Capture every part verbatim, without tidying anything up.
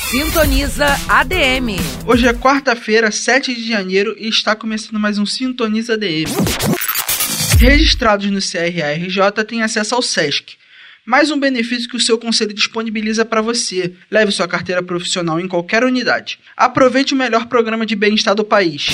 Sintoniza A D M. Hoje é quarta-feira, sete de janeiro, e está começando mais um Sintoniza A D M. Registrados no C R A R J têm acesso ao SESC. Mais um benefício que o seu conselho disponibiliza para você. Leve sua carteira profissional em qualquer unidade. Aproveite o melhor programa de bem-estar do país.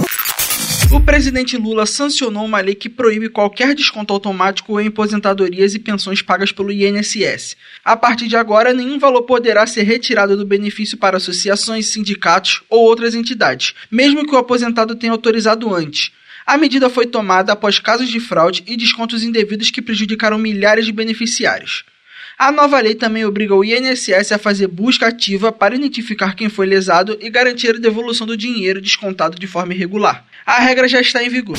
O presidente Lula sancionou uma lei que proíbe qualquer desconto automático em aposentadorias e pensões pagas pelo I N S S. A partir de agora, nenhum valor poderá ser retirado do benefício para associações, sindicatos ou outras entidades, mesmo que o aposentado tenha autorizado antes. A medida foi tomada após casos de fraude e descontos indevidos que prejudicaram milhares de beneficiários. A nova lei também obriga o I N S S a fazer busca ativa para identificar quem foi lesado e garantir a devolução do dinheiro descontado de forma irregular. A regra já está em vigor.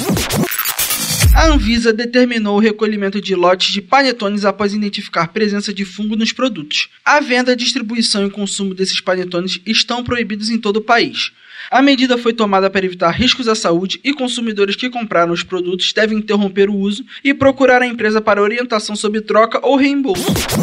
A Anvisa determinou o recolhimento de lotes de panetones após identificar presença de fungo nos produtos. A venda, distribuição e consumo desses panetones estão proibidos em todo o país. A medida foi tomada para evitar riscos à saúde e consumidores que compraram os produtos devem interromper o uso e procurar a empresa para orientação sobre troca ou reembolso.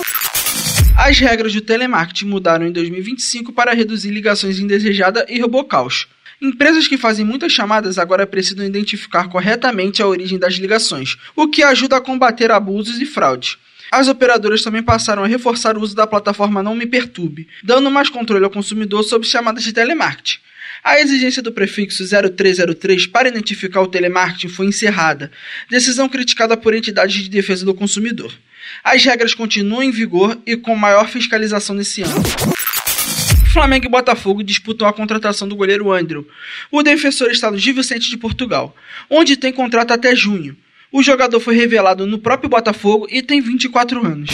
As regras do telemarketing mudaram em dois mil e vinte e cinco para reduzir ligações indesejadas e robocalls. Empresas que fazem muitas chamadas agora precisam identificar corretamente a origem das ligações, o que ajuda a combater abusos e fraudes. As operadoras também passaram a reforçar o uso da plataforma Não Me Perturbe, dando mais controle ao consumidor sobre chamadas de telemarketing. A exigência do prefixo zero três zero três para identificar o telemarketing foi encerrada, decisão criticada por entidades de defesa do consumidor. As regras continuam em vigor e com maior fiscalização nesse ano. Flamengo e Botafogo disputam a contratação do goleiro Andrew. O defensor está no Gil Vicente de Portugal, onde tem contrato até junho. O jogador foi revelado no próprio Botafogo e tem vinte e quatro anos.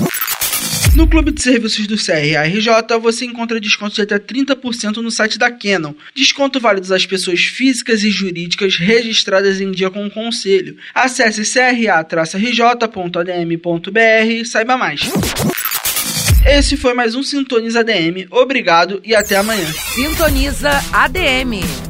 No Clube de Serviços do C R A R J, você encontra descontos de até trinta por cento no site da Canon. Desconto válido às pessoas físicas e jurídicas registradas em dia com o Conselho. Acesse c r a r j ponto a d m ponto b r e saiba mais. Esse foi mais um Sintoniza A D M. Obrigado e até amanhã. Sintoniza A D M.